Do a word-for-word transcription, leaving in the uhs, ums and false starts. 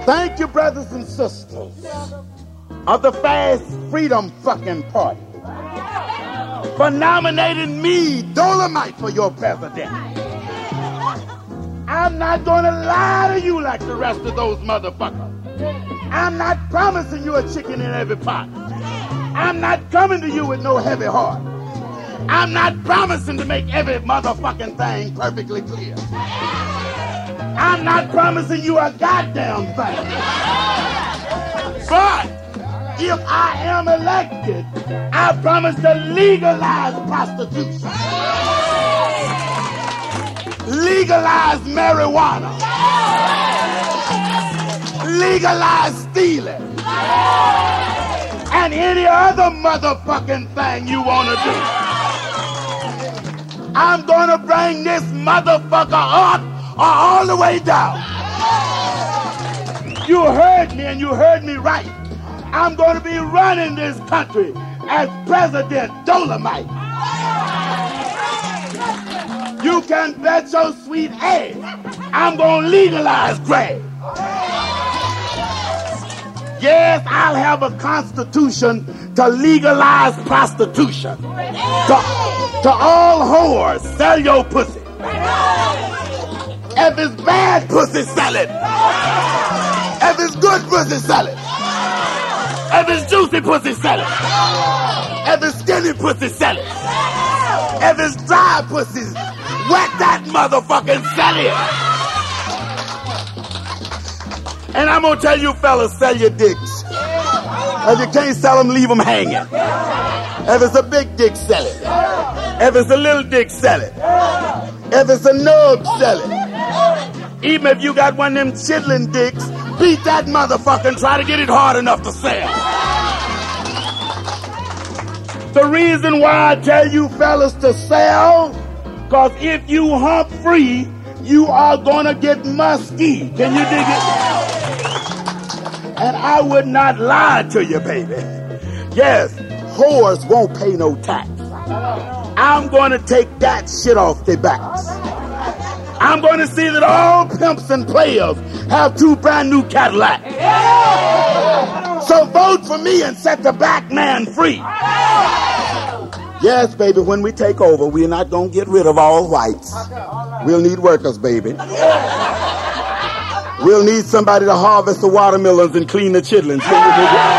Thank you, brothers and sisters of the Fast Freedom fucking Party, for nominating me, Dolomite, for your president. I'm not going to lie to you like the rest of those motherfuckers. I'm not promising you a chicken in every pot. I'm not coming to you with no heavy heart. I'm not promising to make every motherfucking thing perfectly clear. I'm not promising you a goddamn thing. But if I am elected, I promise to legalize prostitution, legalize marijuana, legalize stealing, and any other motherfucking thing you want to do. I'm going to bring this motherfucker up or all the way down. You heard me, and you heard me right. I'm going to be running this country as President Dolomite. You can bet your sweet ass I'm going to legalize crack. Yes, I'll have a constitution to legalize prostitution. To, to all whores, sell your pussy. If it's bad pussy, sell it. If it's good pussy, sell it. If it's juicy pussy, sell it. If it's skinny pussy, sell it. If it's dry pussy, wet that motherfucking sell it. And I'm gonna tell you fellas, sell your dicks. If you can't sell them, leave them hanging. If it's a big dick, sell it. If it's a little dick, sell it. If it's a nub, sell it. Even if you got one of them chitlin' dicks, beat that motherfucker and try to get it hard enough to sell. The reason why I tell you fellas to sell, because if you hump free, you are gonna get musky. Can you dig it? And I would not lie to you, baby. Yes, whores won't pay no tax. I'm gonna take that shit off their backs. I'm going to see that all pimps and players have two brand new Cadillacs. So vote for me and set the black man free. Yes, baby, when we take over, we're not going to get rid of all whites. We'll need workers, baby. We'll need somebody to harvest the watermelons and clean the chitlins.